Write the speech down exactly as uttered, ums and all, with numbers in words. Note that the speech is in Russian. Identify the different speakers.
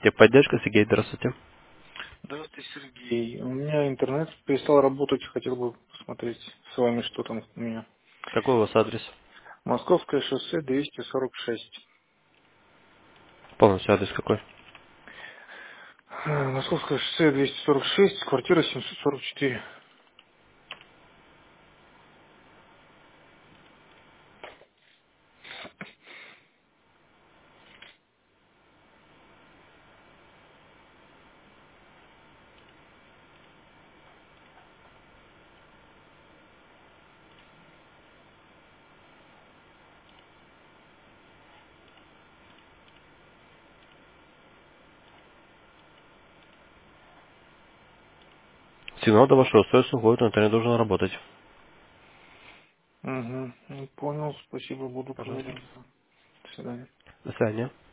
Speaker 1: Техподдержка, Сергей, здравствуйте.
Speaker 2: Здравствуйте, Сергей. У меня интернет перестал работать, хотел бы посмотреть с вами, что там у меня.
Speaker 1: Какой у вас адрес?
Speaker 2: Московское шоссе двести сорок шесть.
Speaker 1: Полностью адрес какой?
Speaker 2: Э, Московское шоссе двести сорок шесть, квартира семьсот сорок четыре.
Speaker 1: Сигнал до вашего устройства уходит, но интернет должен работать.
Speaker 2: Угу. Понял, спасибо, буду
Speaker 1: Пожалуйста.
Speaker 2: проверять. До свидания.
Speaker 1: До свидания.